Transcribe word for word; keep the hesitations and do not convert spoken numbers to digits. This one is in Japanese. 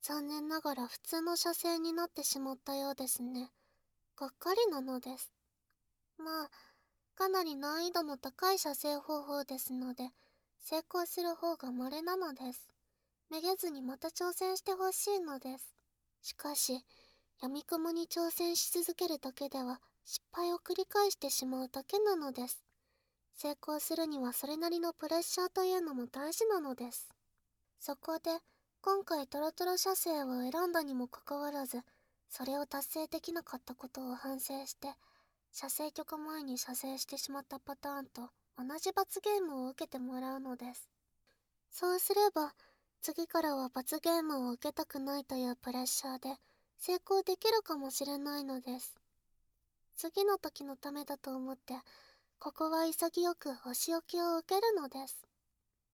残念ながら普通の射精になってしまったようですね。がっかりなのです。まあ、かなり難易度の高い射精方法ですので、成功する方が稀なのです。めげずにまた挑戦してほしいのです。しかし、闇雲に挑戦し続けるだけでは失敗を繰り返してしまうだけなのです。成功するにはそれなりのプレッシャーというのも大事なのです。そこで、今回トロトロ射精を選んだにもかかわらず、それを達成できなかったことを反省して、射精許可前に射精してしまったパターンと同じ罰ゲームを受けてもらうのです。そうすれば、次からは罰ゲームを受けたくないというプレッシャーで成功できるかもしれないのです。次の時のためだと思って、ここは潔くお仕置きを受けるのです。